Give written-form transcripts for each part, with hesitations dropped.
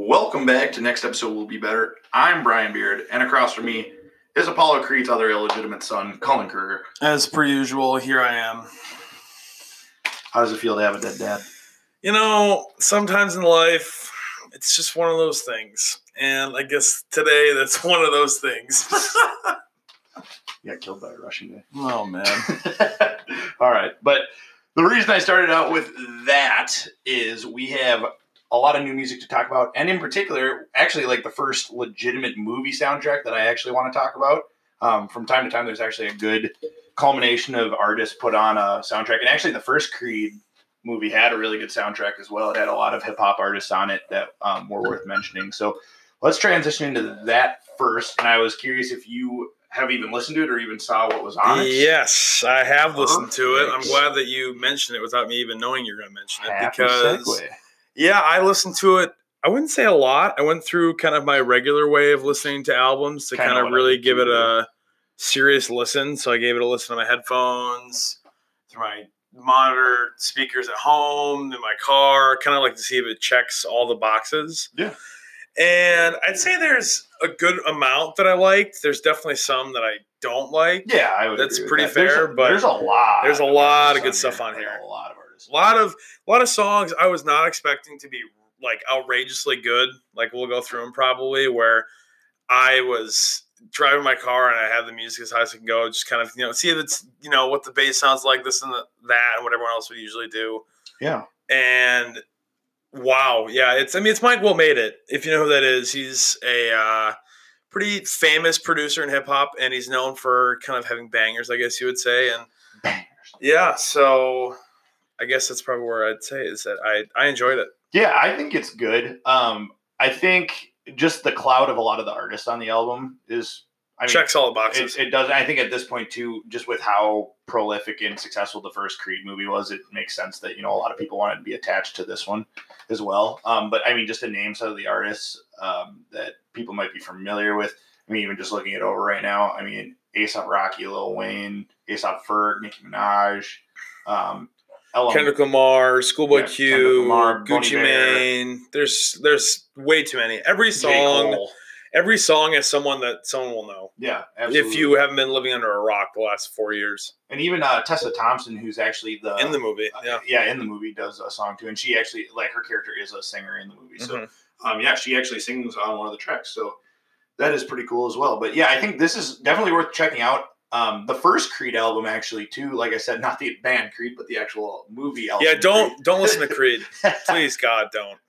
Welcome back to Next Episode Will Be Better. I'm Brian Beard, and across from me is Apollo Creed's other illegitimate son, Cullen Kruger. As per usual, here I am. How does it feel to have a dead dad? You know, sometimes in life, it's just one of those things. And I guess today, that's one of those things. You got killed by a Russian guy. Oh, man. All right. But the reason I started out with that is we have a lot of new music to talk about. And in particular, actually like the first legitimate movie soundtrack that I actually want to talk about. From time to time, there's actually a good culmination of artists put on a soundtrack. And actually the first Creed movie had a really good soundtrack as well. It had a lot of hip-hop artists on it that were worth mentioning. So let's transition into that first. And I was curious if you have even listened to it or even saw what was on it. Yes, I have listened to it. I'm glad that you mentioned it without me even knowing you were going to mention it. Happy because, segue. yeah, I listened to it. I wouldn't say a lot. I went through kind of my regular way of listening to albums to kind of really give it a serious listen. So I gave it a listen on my headphones, through my monitor speakers at home, in my car, kind of like to see if it checks all the boxes. Yeah. And I'd say there's a good amount that I liked. There's definitely some that I don't like. Yeah, I would. That's agree with pretty that. fair, but there's a lot. There's a lot of good stuff on here. A lot of artists. A lot of songs I was not expecting to be like outrageously good. Like we'll go through them probably, where I was driving my car and I had the music as high as I can go, just kind of see if it's what the bass sounds like, this and that, and what everyone else would usually do. Yeah. And wow, yeah, it's Mike Will Made It. If you know who that is, he's a pretty famous producer in hip hop, and he's known for kind of having bangers, I guess you would say. And bangers. Yeah, so I guess that's probably where I'd say is that I enjoyed it. Yeah, I think it's good. I think just the cloud of a lot of the artists on the album is checks all the boxes. It does. I think at this point too, just with how prolific and successful the first Creed movie was, it makes sense that a lot of people wanted to be attached to this one as well. But just to name some of the artists that people might be familiar with. Even just looking it over right now. A$AP Rocky, Lil Wayne, A$AP Ferg, Nicki Minaj, Kendrick Lamar, Schoolboy Q, Lamar, Gucci Mane. There's way too many. Every song has someone that someone will know. Yeah, absolutely. If you haven't been living under a rock the last 4 years. And even Tessa Thompson, who's actually in the movie, in the movie does a song too, and she actually her character is a singer in the movie. So, she actually sings on one of the tracks. So that is pretty cool as well. But yeah, I think this is definitely worth checking out. The first Creed album, actually, too. Like I said, not the band Creed, but the actual movie album. Yeah, don't listen to Creed, please, God, don't.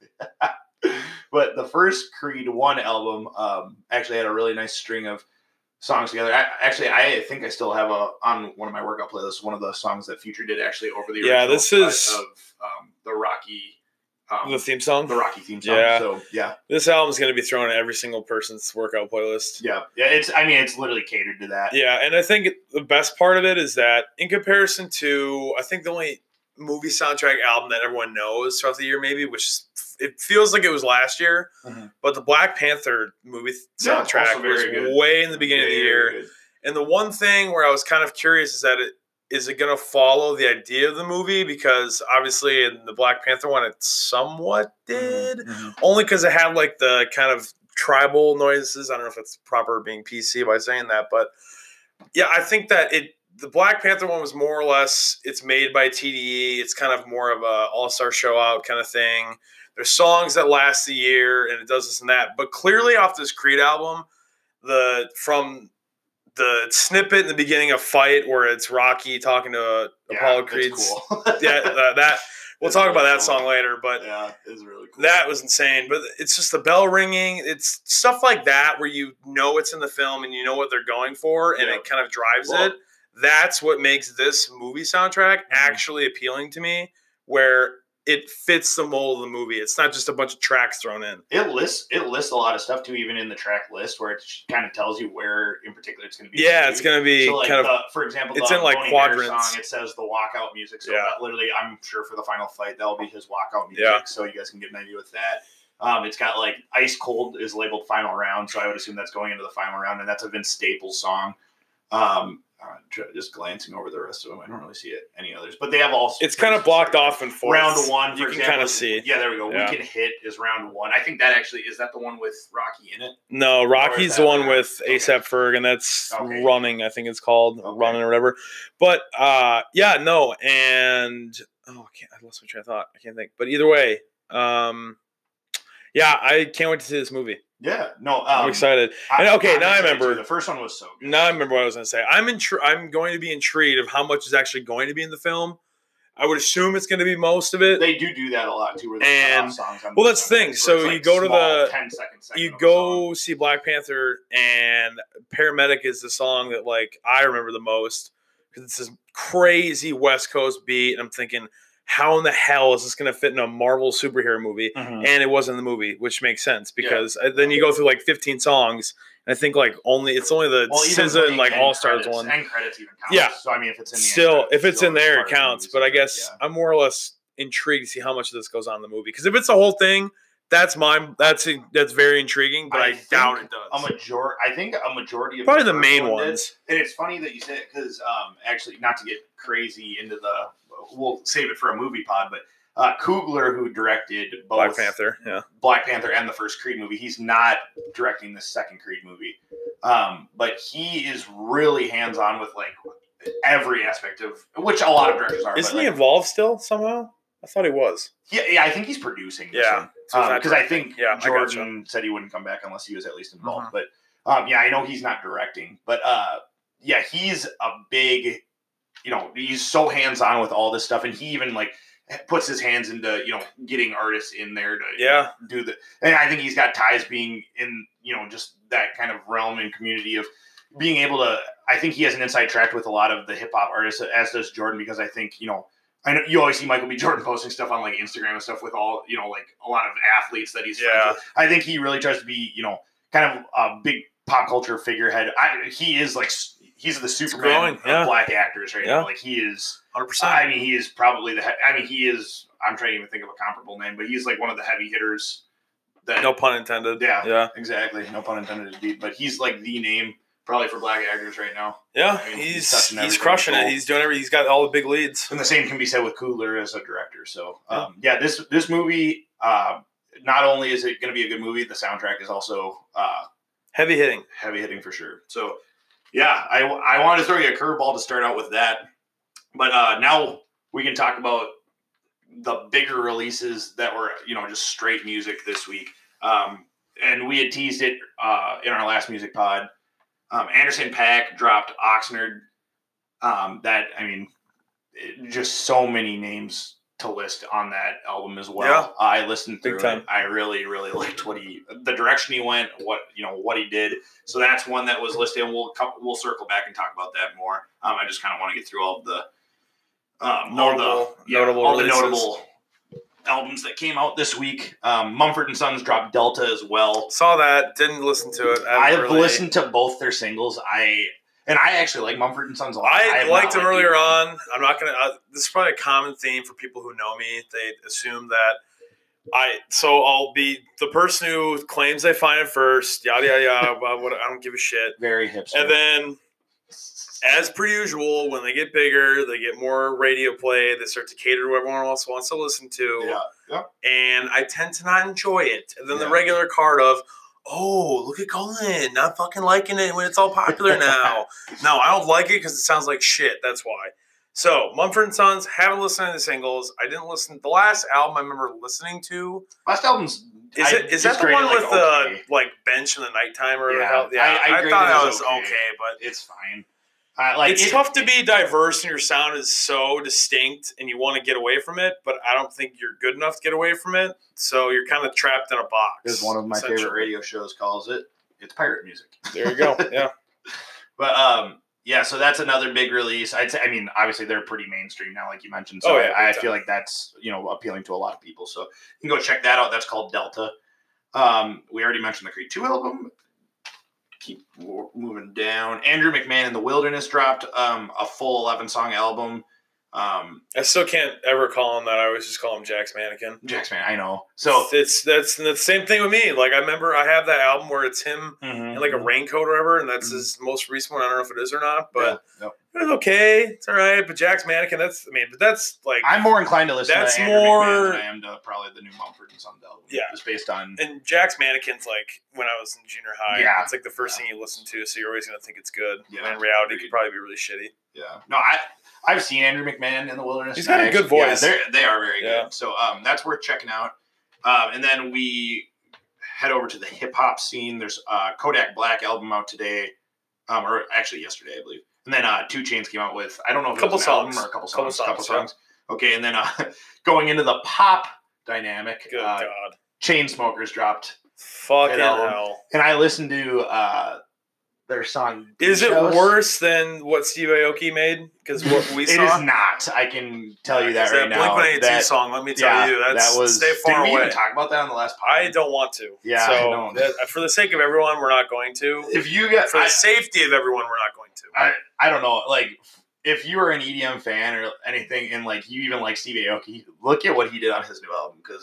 But the first Creed 1 album actually had a really nice string of songs together. I think I still have on one of my workout playlists one of the songs that Future did actually over the original this is of the Rocky. The theme song? The Rocky theme song. Yeah. So, yeah. This album is going to be thrown in every single person's workout playlist. Yeah. Yeah. It's literally catered to that. Yeah. And I think the best part of it is that in comparison to, I think the only movie soundtrack album that everyone knows throughout the year, maybe, which is, it feels like it was last year, but the Black Panther movie soundtrack was way in the beginning of the year. Good. And the one thing where I was kind of curious is that is it going to follow the idea of the movie? Because obviously in the Black Panther one, it somewhat did. Only because it had like the kind of tribal noises. I don't know if it's proper being PC by saying that. But yeah, I think that the Black Panther one was more or less, it's made by TDE. It's kind of more of a all-star show out kind of thing. There's songs that last a year and it does this and that. But clearly off this Creed album, from the snippet in the beginning of Fight where it's Rocky talking to Apollo Creed's. Cool. We'll talk about that song later, but yeah, it's really cool. That was insane. But it's just the bell ringing. It's stuff like that where it's in the film and you know what they're going for and it kind of drives it. That's what makes this movie soundtrack actually appealing to me, where it fits the mold of the movie. It's not just a bunch of tracks thrown in. It lists a lot of stuff too, even in the track list, where it kind of tells you where in particular it's going to be. Yeah, it's going to be for example, it's in like quadrants. Song, it says the walkout music. So literally, I'm sure for the final fight that'll be his walkout music. Yeah. So you guys can get an idea with that. It's got like Ice Cold is labeled final round, so I would assume that's going into the final round, and that's a Vince Staples song. just glancing over the rest of them, I don't really see any others, but they have all. It's kind of blocked off in four. Round one, you can kind of see. Yeah, there we go. Yeah. We Can Hit is round one. I think that actually is that the one with Rocky in it. No, Rocky's the one with ASAP Ferg, and that's Running. I think it's called Running or whatever. But yeah, no, and I lost my train of thought. I can't think. But either way, yeah, I can't wait to see this movie. Yeah, no, I'm excited. Now I remember. The first one was so good. Now I remember what I was going to say. I'm going to be intrigued of how much is actually going to be in the film. I would assume it's going to be most of it. They do that a lot too. Where they cut off songs well, that's the thing. So you go to the 10-second you go see Black Panther, and Paramedic is the song that like I remember the most because it's this crazy West Coast beat. And I'm thinking, how in the hell is this going to fit in a Marvel superhero movie? Mm-hmm. And it wasn't in the movie, which makes sense because then you go through like 15 songs. And I think like it's only the SZA and like All Stars one. And credits even count. Yeah. So I mean, if it's in if it's in there, it counts. But I guess I'm more or less intrigued to see how much of this goes on in the movie because if it's the whole thing, that's very intriguing. But I doubt it does. I think a majority of probably the main ones. And it's funny that you say it because actually, not to get crazy into the. We'll save it for a movie pod, but Coogler, who directed both Black Panther and the first Creed movie, he's not directing the second Creed movie, but he is really hands-on with like every aspect of which a lot of directors are. Isn't he involved still somehow? I thought he was. Yeah, I think he's producing. Yeah, because I think Jordan said he wouldn't come back unless he was at least involved. But I know he's not directing, but he's a big. He's so hands-on with all this stuff, and he even like puts his hands into getting artists in there to do the. And I think he's got ties being in just that kind of realm and community of being able to. I think he has an inside track with a lot of the hip hop artists, as does Jordan, because I think I know you always see Michael B. Jordan posting stuff on like Instagram and stuff with all like a lot of athletes that he's friends with. I think he really tries to be kind of a big pop culture figurehead. He is like. He's the Superman of black actors right now. Like he is 100%. I mean, he is probably he is. I'm trying to even think of a comparable name, but he's like one of the heavy hitters. That no pun intended. Yeah, exactly. No pun intended indeed. But he's like the name probably for black actors right now. Yeah, I mean, he's crushing it. He's doing everything. He's got all the big leads. And the same can be said with Coogler as a director. So this movie, not only is it going to be a good movie, the soundtrack is also heavy hitting for sure. So. Yeah, I wanted to throw you a curveball to start out with that. But now we can talk about the bigger releases that were, just straight music this week. And we had teased it in our last music pod. Anderson .Paak dropped Oxnard. Just so many names to list on that album as well. Yeah. I listened through it. I really, really liked the direction he went, what he did. So that's one that was listed, and we'll circle back and talk about that more. I just kind of want to get through all of the notable albums that came out this week. Mumford & Sons dropped Delta as well. Saw that, didn't listen to it. I've listened to both their singles. And I actually like Mumford & Sons a lot. I liked them earlier on. I'm not going to... this is probably a common theme for people who know me. They assume that I'll be the person who claims they find it first, yada, yada, yada. I don't give a shit. Very hipster. And then, as per usual, when they get bigger, they get more radio play. They start to cater to what everyone else wants to listen to. Yeah. And I tend to not enjoy it. And then the regular card of... oh, look at Colin, not fucking liking it when it's all popular now. No, I don't like it because it sounds like shit. That's why. So, Mumford & Sons, haven't listened to the singles. I didn't listen. The last album I remember listening to. Last album's. Is that the one with the bench in the nighttime or I thought that was okay, but it's fine. It's tough to be diverse and your sound is so distinct and you want to get away from it, but I don't think you're good enough to get away from it. So you're kind of trapped in a box. As one of my favorite radio shows calls it, it's pirate music. There you go. Yeah. But so that's another big release. Obviously they're pretty mainstream now, like you mentioned. So I feel like that's appealing to a lot of people. So you can go check that out. That's called Delta. We already mentioned the Creed 2 album. Keep moving down. Andrew McMahon in the Wilderness dropped a full 11-song album. I still can't ever call him that. I always just call him Jack's Mannequin. Jack's Man, I know. So that's the same thing with me. Like I remember I have that album where it's him in like a raincoat or whatever, and that's his most recent one. I don't know if it is or not, but it was okay. It's all right. But Jack's Mannequin, that's like I'm more inclined to listen to Andrew McMahon than I am to probably the new Mumford and Sons album. Yeah, just based on and Jack's Mannequin's like when I was in junior high. Yeah, it's like the first thing you listen to, so you're always gonna think it's good. Yeah, and in reality, it could probably be really shitty. Yeah, no, I've seen Andrew McMahon in the Wilderness. He's got a good voice. Yeah, they are very good. So that's worth checking out. And then we head over to the hip hop scene. There's Kodak Black album out today, or actually yesterday, I believe. And then 2 Chainz came out with, I don't know if it was an album or a couple songs. Okay, and then going into the pop dynamic, good God, Chainsmokers dropped fucking hell. And I listened to their song. Is it worse than what Steve Aoki made? Because what we saw? It is not. I can tell you that right now. Blink-182 song, let me tell you. That was, stay far away. Did we even talk about that on the last podcast? I don't want to. Yeah, so for the sake of everyone, we're not going to. For the safety of everyone, we're not going to. I don't know. Like, if you are an EDM fan or anything, and like you even like Steve Aoki, look at what he did on his new album. Because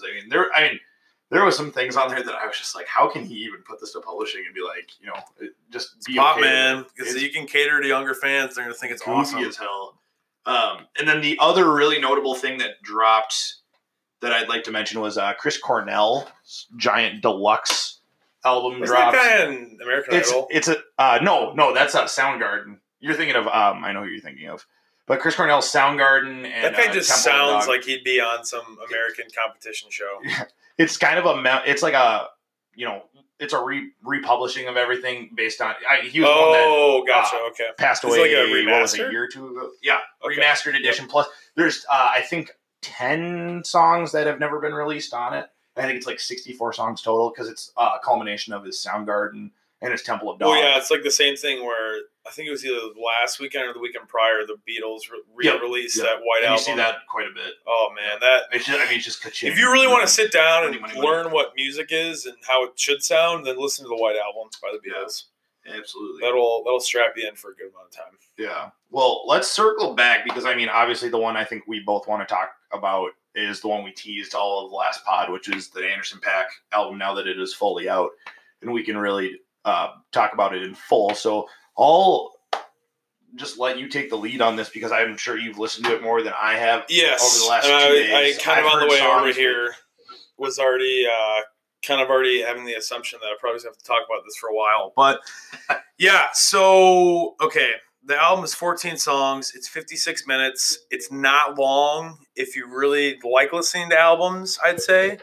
there was some things on there that I was just like, how can he even put this to publishing and be like, just be pop, man, because you can cater to younger fans. They're gonna think it's awesome as hell. And then the other really notable thing that dropped that I'd like to mention was Chris Cornell's giant deluxe album dropped. That guy in American Idol? It's a no, that's Soundgarden. You're thinking of I know who you're thinking of. But Chris Cornell's Soundgarden and that guy just sounds like he'd be on some American competition show. Yeah. It's kind of it's like a, it's a republishing of everything based on. He was one that gotcha, okay. Passed away. Like a remaster? What was it, a year or two ago? Yeah, okay. Remastered edition. Yep. Plus, there's I think 10 songs that have never been released on it. I think it's like 64 songs total because it's a culmination of his Soundgarden and his Temple of Dawn. Oh yeah, it's like the same thing where I think it was either last weekend or the weekend prior, the Beatles re-released that White Album. You see that quite a bit. Oh man, it's just ka-ching. If you really want to sit down and learn what music is and how it should sound, then listen to the White Album by the Beatles. Yeah, absolutely. That'll strap you in for a good amount of time. Yeah. Well, let's circle back because obviously the one I think we both want to talk about is the one we teased all of last pod, which is the Anderson .Paak album. Now that it is fully out, and we can really talk about it in full. So I'll just let you take the lead on this because I'm sure you've listened to it more than I have over the last 2 days. I kind of on the way over here was already already having the assumption that I probably have to talk about this for a while. But yeah, so okay. The album is 14 songs. It's 56 minutes. It's not long if you really like listening to albums, I'd say.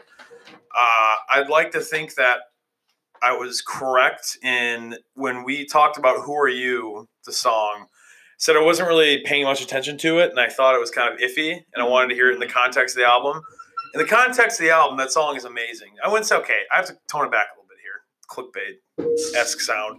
I'd like to think that I was correct in when we talked about Who Are You, the song. Said I wasn't really paying much attention to it, and I thought it was kind of iffy, and I wanted to hear it in the context of the album. In the context of the album, that song is amazing. I wouldn't say, okay, I have to tone it back a little bit here. Clickbait-esque sound.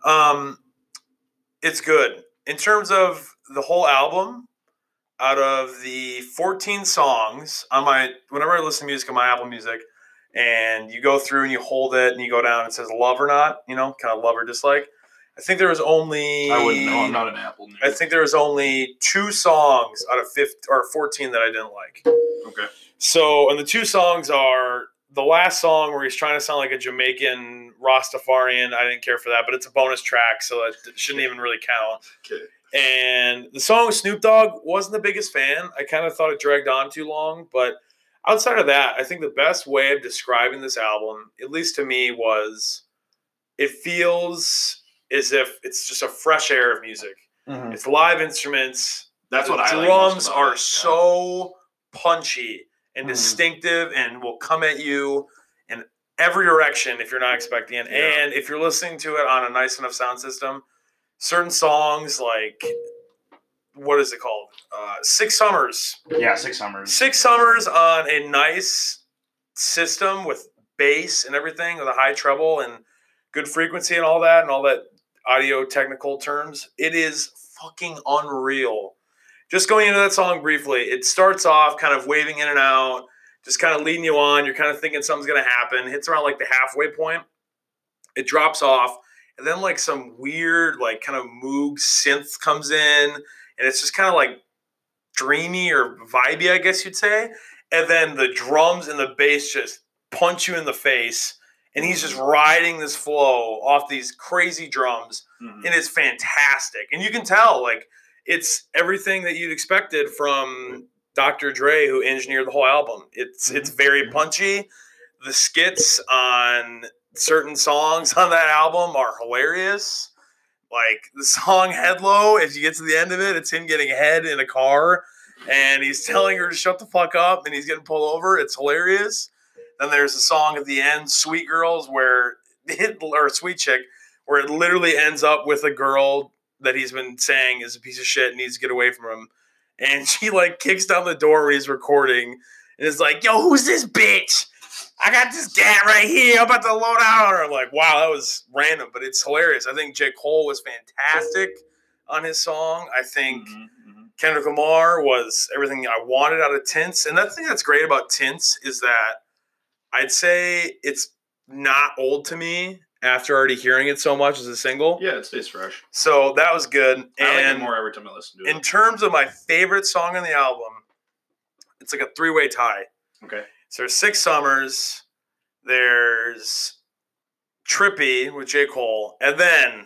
It's good. In terms of the whole album, out of the 14 songs on whenever I listen to music on my Apple Music, and you go through and you hold it and you go down and it says love or not, kind of love or dislike. I think there was only... I wouldn't know. I'm not an Apple nerd. I think there was only 2 songs out of 14 that I didn't like. Okay. So, and the 2 songs are the last song where he's trying to sound like a Jamaican Rastafarian. I didn't care for that, but it's a bonus track, so it shouldn't even really count. Okay. And the song Snoop Dogg, wasn't the biggest fan. I kind of thought it dragged on too long, but outside of that, I think the best way of describing this album, at least to me, was it feels as if it's just a fresh air of music. Mm-hmm. It's live instruments. That's what I like. The drums are so punchy and distinctive and will come at you in every direction if you're not expecting it. Yeah. And if you're listening to it on a nice enough sound system, certain songs like, what is it called? 6 Summers. Yeah, 6 Summers. 6 Summers on a nice system with bass and everything, with a high treble and good frequency and all that audio technical terms. It is fucking unreal. Just going into that song briefly, it starts off kind of waving in and out, just kind of leading you on. You're kind of thinking something's going to happen. It hits around like the halfway point. It drops off. And then like some weird like kind of Moog synth comes in. And it's just kind of like streamy or vibey, I guess you'd say. And then the drums and the bass just punch you in the face. And he's just riding this flow off these crazy drums. And it's fantastic. And you can tell, like, it's everything that you'd expected from Dr. Dre, who engineered the whole album. It's very punchy. The skits on certain songs on that album are hilarious. Like the song Head Low, as you get to the end of it, it's him getting head in a car and he's telling her to shut the fuck up and he's getting pulled over. It's hilarious. Then there's a song at the end, Sweet Girls, or Sweet Chick, where it literally ends up with a girl that he's been saying is a piece of shit and needs to get away from him. And she like kicks down the door when he's recording and is like, yo, who's this bitch? I got this cat right here. I'm about to load out on her. I'm like, wow, that was random, but it's hilarious. I think J. Cole was fantastic on his song. I think Kendrick Lamar was everything I wanted out of Tints. And the thing that's great about Tints is that I'd say it's not old to me after already hearing it so much as a single. Yeah, it stays fresh. So that was good. I like it more every time I listen to it. In terms of my favorite song on the album, it's like a three-way tie. Okay. So there's Six Summers, there's Trippy with J. Cole, and then,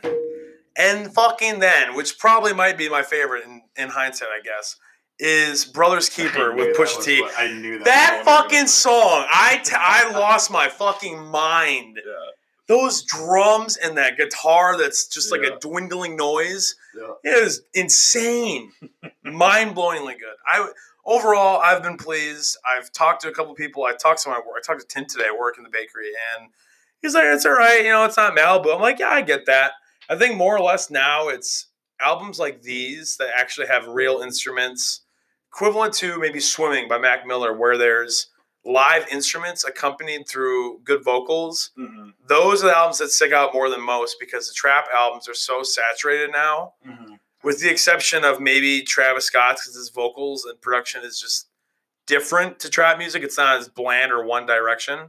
which probably might be my favorite in hindsight, I guess, is Brother's Keeper with Pusha T. I knew that. That fucking song, I lost my fucking mind. Yeah. Those drums and that guitar that's just like a dwindling noise, it is insane. Mind-blowingly good. Overall, I've been pleased. I've talked to a couple people. I talked to Tim today. I work in the bakery, and he's like, "It's all right. You know, it's not Malibu." I'm like, "Yeah, I get that." I think more or less now it's albums like these that actually have real instruments, equivalent to maybe Swimming by Mac Miller, where there's live instruments accompanied through good vocals. Those are the albums that stick out more than most because the trap albums are so saturated now. With the exception of maybe Travis Scott's, because his vocals and production is just different to trap music. It's not as bland or one direction,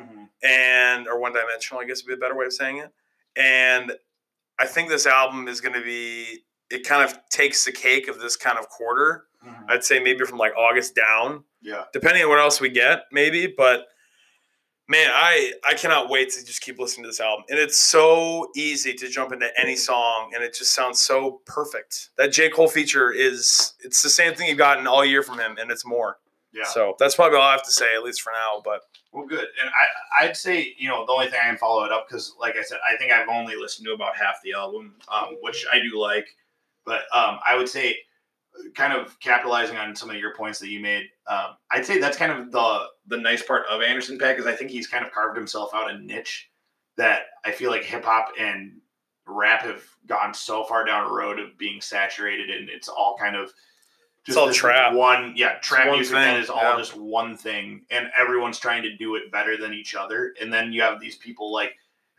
or one dimensional, I guess would be a better way of saying it. And I think this album is going to be, it kind of takes the cake of this kind of quarter. I'd say maybe from like August down. Yeah. Depending on what else we get, maybe. But man, I cannot wait to just keep listening to this album. And it's so easy to jump into any song, and it just sounds so perfect. That J. Cole feature it's the same thing you've gotten all year from him, and it's more. Yeah. So that's probably all I have to say, at least for now. But well, good. And I'd say, the only thing I can follow it up, because like I said, I think I've only listened to about half the album, which I do like. But I would say, kind of capitalizing on some of your points that you made, I'd say that's kind of the nice part of Anderson .Paak is I think he's kind of carved himself out a niche that I feel like hip hop and rap have gone so far down a road of being saturated, and it's all kind of just it's all trap. Trap music that is all just one thing, and everyone's trying to do it better than each other. And then you have these people like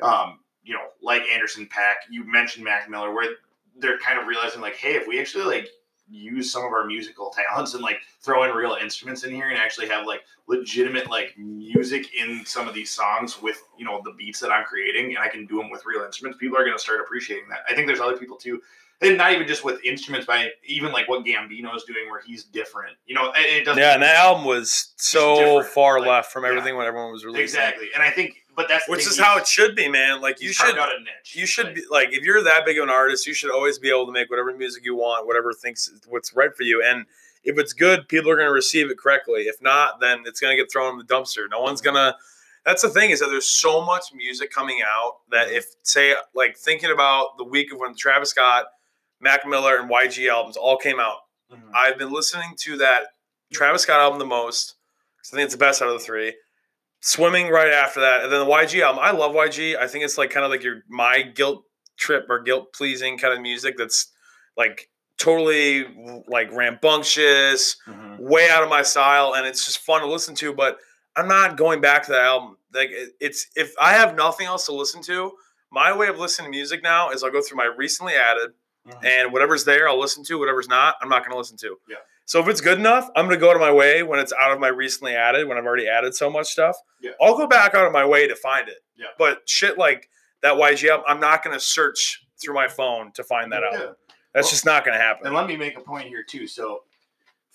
like Anderson .Paak. You mentioned Mac Miller, where they're kind of realizing like, hey, if we actually like use some of our musical talents and like throw in real instruments in here and actually have like legitimate like music in some of these songs with the beats that I'm creating, and I can do them with real instruments, people are going to start appreciating that. I think there's other people too, and not even just with instruments, but even like what Gambino is doing where he's different. It doesn't. Yeah, and that album was so far left from everything when everyone was releasing. Exactly, and I think. But that's which is how it should be, man. Like you should, out a niche. You should be like, if you're that big of an artist, you should always be able to make whatever music you want, whatever thinks what's right for you. And if it's good, people are going to receive it correctly. If not, then it's going to get thrown in the dumpster. No one's gonna. That's the thing, is that there's so much music coming out that if, say, like thinking about the week of when Travis Scott, Mac Miller, and YG albums all came out, I've been listening to that Travis Scott album the most because I think it's the best out of the three. Swimming right after that, and then the YG album. I love YG. I think it's like kind of like my guilt trip or guilt pleasing kind of music that's like totally like rambunctious, way out of my style, and it's just fun to listen to. But I'm not going back to that album. Like it's, if I have nothing else to listen to, my way of listening to music now is I'll go through my recently added, and whatever's there I'll listen to. Whatever's not, I'm not going to listen to. Yeah. So if it's good enough, I'm going to go to my way when it's out of my recently added, when I've already added so much stuff. Yeah. I'll go back out of my way to find it. Yeah. But shit like that YG album, I'm not going to search through my phone to find that album. That's just not going to happen. And let me make a point here too. So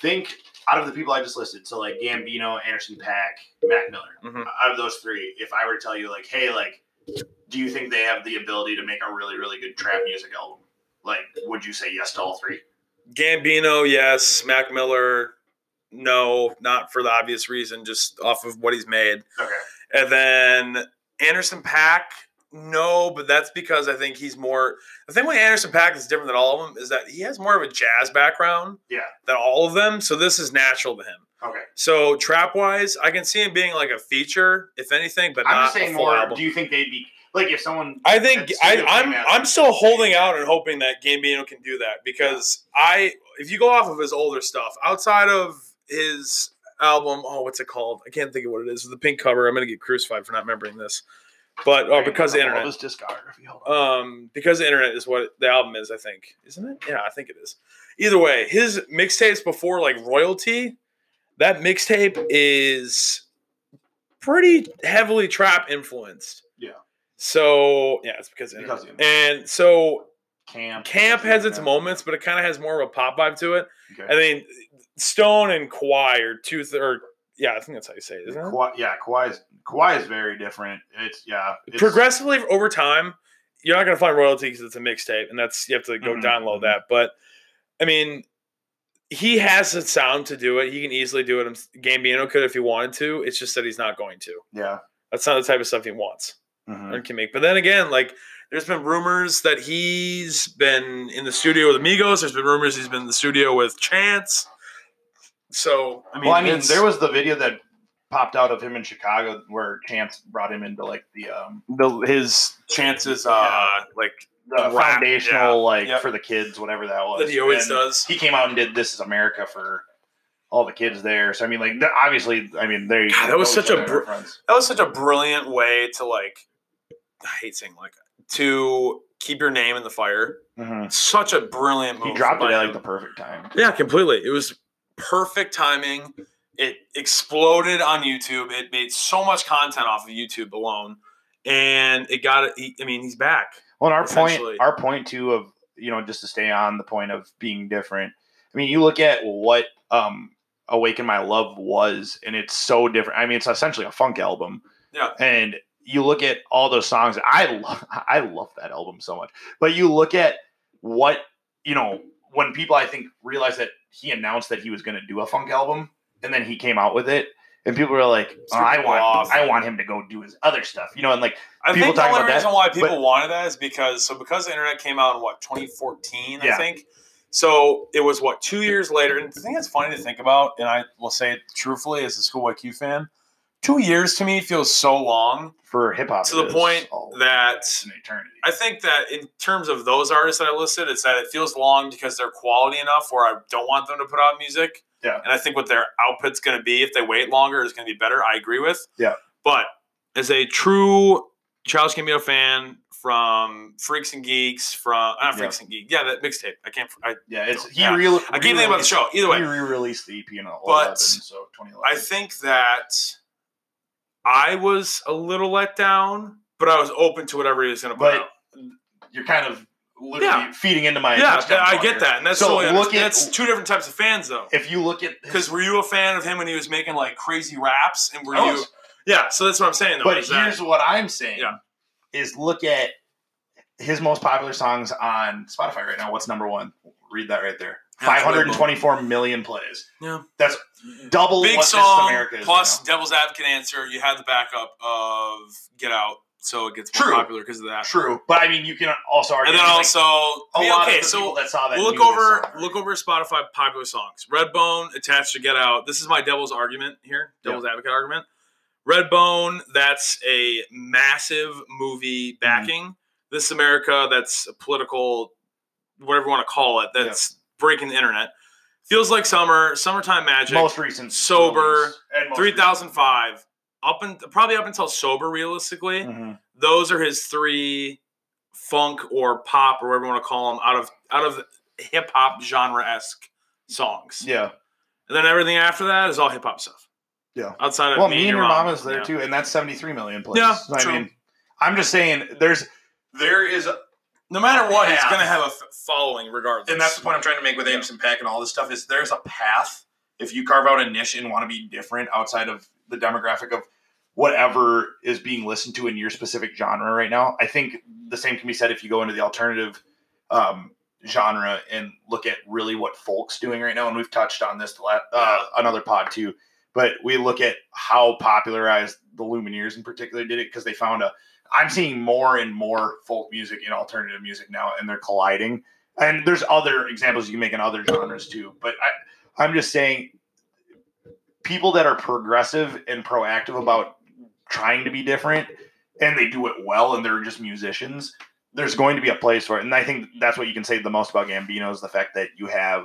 think out of the people I just listed, so like Gambino, Anderson .Paak, Mac Miller, out of those three, if I were to tell you like, hey, like, do you think they have the ability to make a really, really good trap music album? Like, would you say yes to all three? Gambino, yes. Mac Miller, no, not for the obvious reason, just off of what he's made. Okay. And then Anderson .Paak, no, but that's because I think he's more – the thing with Anderson .Paak is different than all of them is that he has more of a jazz background than all of them, so this is natural to him. Okay. So trap-wise, I can see him being like a feature, if anything, but not a full album. Do you think they'd be – like if someone – I think I'm still holding out and hoping that Gambino can do that because if you go off of his older stuff, outside of his album, what's it called? I can't think of what it is. The pink cover. I'm going to get crucified for not remembering this. But because the internet. His discography. Because the internet is what the album is, I think. Isn't it? Yeah, I think it is. Either way, his mixtapes before like Royalty, that mixtape is pretty heavily trap influenced. Yeah. So yeah, it's because of the internet. And so Camp has its moments, but it kind of has more of a pop vibe to it. Okay. I mean, Stone and Kawhi are I think that's how you say it, isn't it? Kawhi is very different. It's progressively over time. You're not going to find Royalty because it's a mixtape, and you have to go download that. But I mean, he has a sound to do it. He can easily do it. Gambino could if he wanted to. It's just that he's not going to. Yeah, that's not the type of stuff he wants and can make. But then again, like there's been rumors that he's been in the studio with Amigos. There's been rumors he's been in the studio with Chance. So, I mean, there was the video that popped out of him in Chicago where Chance brought him into like his Chance's like the foundational for the kids, whatever that was. That he always does. He came out and did "This Is America" for all the kids there. So I mean, like obviously, I mean, that was such a brilliant way to like. I hate saying like to keep your name in the fire. Mm-hmm. Such a brilliant move. He dropped it at like the perfect time. Yeah, completely. It was perfect timing. It exploded on YouTube. It made so much content off of YouTube alone, and it got it. I mean, he's back. Well, and our point too of just to stay on the point of being different. I mean, you look at what "Awaken My Love" was, and it's so different. I mean, it's essentially a funk album. Yeah, and you look at all those songs. I love that album so much. But you look at what when people I think realize that he announced that he was going to do a funk album. And then he came out with it, and people were like, I want him to go do his other stuff." And like I think the only reason why people wanted that is because the internet came out in 2014, I think. So it was 2 years later. And the thing that's funny to think about, and I will say it truthfully as a Schoolboy Q fan, 2 years to me feels so long for hip hop. To the point that it's an eternity. I think that in terms of those artists that I listed, it's that it feels long because they're quality enough where I don't want them to put out music. Yeah. And I think what their output's going to be if they wait longer is going to be better. I agree with. Yeah. But as a true Childish Gambino fan from Freaks and Geeks, not Freaks and Geeks. Yeah, that mixtape. I keep thinking about the show. Either way. He re-released the EP in 2011. I think that I was a little let down, but I was open to whatever he was going to put out. You're kind of literally feeding into my I get that, and that's that's two different types of fans, though. If you look at because were you a fan of him when he was making like crazy raps, and were you? Yeah, so that's what I'm saying. Though, but here's what I'm saying: is look at his most popular songs on Spotify right now. What's number one? Read that right there. 524 million plays. Yeah, that's double big what song. This is America is plus, Devil's Advocate answer. You had the backup of Get Out. So it gets more popular because of that. True, but I mean, you can also argue. And then also, a lot of people that saw that. We'll look over Spotify popular songs. Redbone attached to Get Out. This is my devil's argument here. Devil's advocate argument. Redbone. That's a massive movie backing. Mm-hmm. This is America. That's a political, whatever you want to call it. That's breaking the internet. Feels Like Summer. Summertime Magic. Most recent. Sober. 3005. Probably up until Sober, realistically, those are his three funk or pop or whatever you want to call them out of hip hop genre-esque songs. Yeah, and then everything after that is all hip hop stuff. Yeah, outside of Me and Your Mama's there too, and that's 73 million plays. Yeah, I mean, I'm just saying there is no matter what, he's going to have a following regardless, and that's the point I'm trying to make with Anderson .Paak and all this stuff is there's a path if you carve out a niche and want to be different outside of the demographic of whatever is being listened to in your specific genre right now, I think the same can be said if you go into the alternative genre and look at really what folk's doing right now. And we've touched on this another pod too, but we look at how popularized the Lumineers in particular did it because they found I'm seeing more and more folk music and alternative music now, and they're colliding. And there's other examples you can make in other genres too. But I'm just saying people that are progressive and proactive about trying to be different and they do it well and they're just musicians, there's going to be a place for it. And I think that's what you can say the most about Gambino is the fact that you have,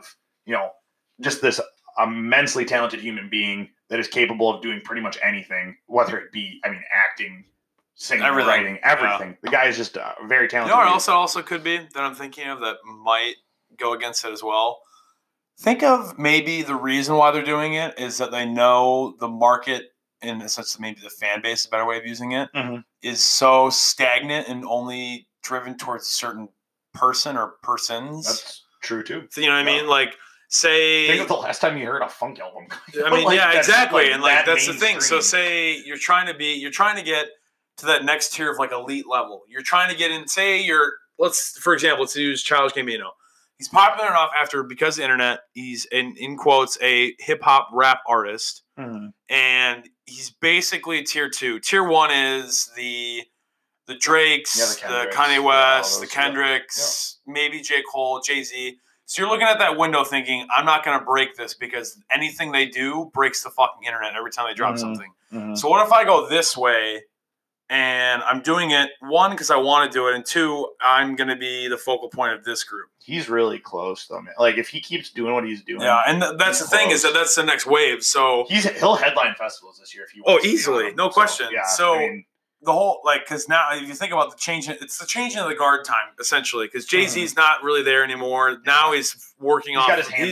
just this immensely talented human being that is capable of doing pretty much anything, whether it be, acting, singing, writing, everything. Yeah. The guy is just very talented. You know what also could be that I'm thinking of that might go against it as well? Think of maybe the reason why they're doing it is that they know the market, in a sense, maybe the fan base, a better way of using it, is so stagnant and only driven towards a certain person or persons. That's true too. So, you know what I mean? Like, say, think of the last time you heard a funk album. I mean, yeah, exactly. And like that's the thing. So say you're trying to get to that next tier of like elite level. You're trying to get in, say for example, let's use Childish Gambino. He's popular enough because of the internet. He's in quotes a hip hop rap artist, and he's basically tier 2. Tier 1 is the Drakes, the Kanye West, the Kendricks, maybe J. Cole, Jay-Z. So you're looking at that window thinking, I'm not going to break this because anything they do breaks the fucking internet every time they drop something. So what if I go this way? And I'm doing it, 1, because I want to do it, and 2, I'm going to be the focal point of this group. He's really close, though, man. Like, if he keeps doing what he's doing. Yeah, and that's the thing is that's the next wave. So he'll headline festivals this year if he wants to. Oh, easily. No question. The whole, because now, if you think about it's the changing of the guard time, essentially, because Jay-Z's not really there anymore. Yeah. Now he's working off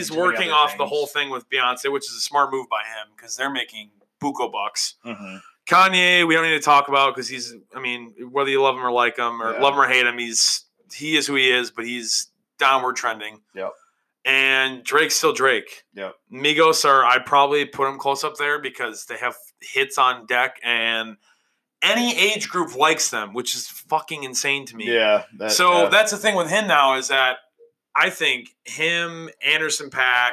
the whole thing with Beyonce, which is a smart move by him, because they're making buco bucks. Kanye, we don't need to talk about because whether you love him or like him or love him or hate him, he is who he is, but he's downward trending. Yep. And Drake's still Drake. Yep. Migos I'd probably put them close up there because they have hits on deck and any age group likes them, which is fucking insane to me. Yeah. That's the thing with him now is that I think him, Anderson .Paak,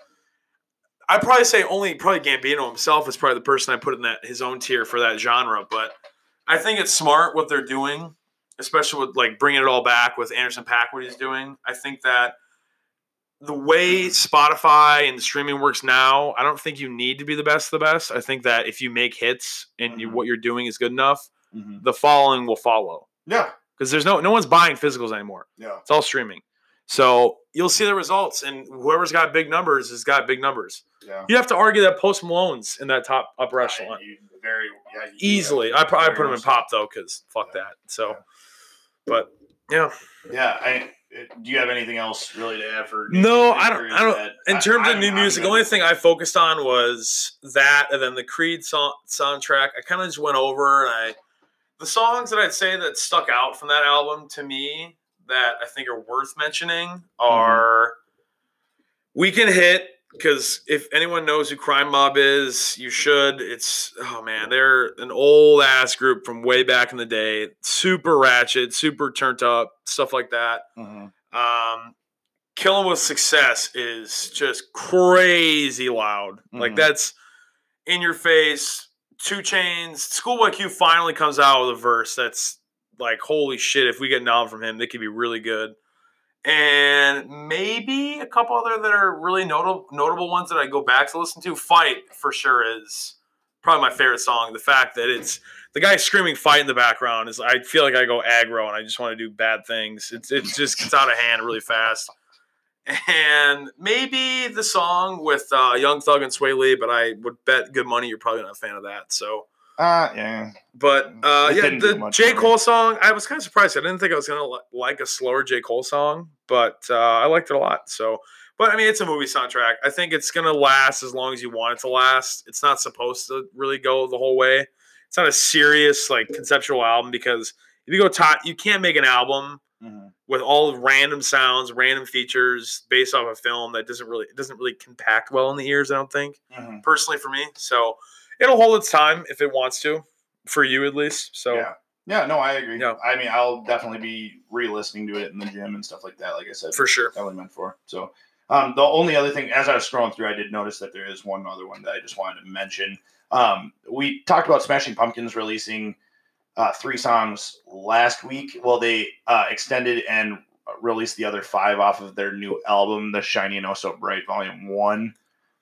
I'd probably say probably Gambino himself is probably the person I put in his own tier for that genre. But I think it's smart what they're doing, especially with like bringing it all back with Anderson .Paak, what he's doing. I think that the way Spotify and the streaming works now, I don't think you need to be the best of the best. I think that if you make hits and what you're doing is good enough, the following will follow. Yeah. Because there's no one's buying physicals anymore. Yeah. It's all streaming. So you'll see the results, and whoever's got big numbers has got big numbers. Yeah. You have to argue that Post Malone's in that upper echelon. Easily. I probably put him in pop, though, because fuck that. So, but, yeah. Yeah, do you have anything else really to add for? No, I don't. In terms of new music, the only thing I focused on was that, and then the Creed soundtrack. I kind of just went over, and the songs that I'd say that stuck out from that album to me that I think are worth mentioning are We Can Hit, because if anyone knows who Crime Mob is, you should. They're an old ass group from way back in the day. Super ratchet, super turned up, stuff like that. Killing with Success is just crazy loud. Like that's in your face. 2 Chainz, Schoolboy Q finally comes out with a verse that's like, holy shit, if we get an album from him, they could be really good. And maybe a couple other that are really notable ones that I go back to listen to. Fight, for sure, is probably my favorite song. The fact that it's the guy screaming fight in the background is, I feel like I go aggro and I just want to do bad things. It just gets out of hand really fast. And maybe the song with Young Thug and Sway Lee, but I would bet good money you're probably not a fan of that. So yeah. But the J. Cole song, I was kind of surprised. I didn't think I was going to like a slower J. Cole song, but I liked it a lot. So, but it's a movie soundtrack. I think it's going to last as long as you want it to last. It's not supposed to really go the whole way. It's not a serious conceptual album because if you go you can't make an album with all random sounds, random features based off a film that doesn't really compact well in the ears, I don't think, personally for me. So it'll hold its time if it wants to, for you at least. So yeah, no, I agree. Yeah. I mean, I'll definitely be re-listening to it in the gym and stuff like that. Like I said, for sure. That was meant for. So the only other thing, as I was scrolling through, I did notice that there is one other one that I just wanted to mention. We talked about Smashing Pumpkins releasing 3 songs last week. Well, they extended and released the other 5 off of their new album, The Shiny and Oh So Bright Volume 1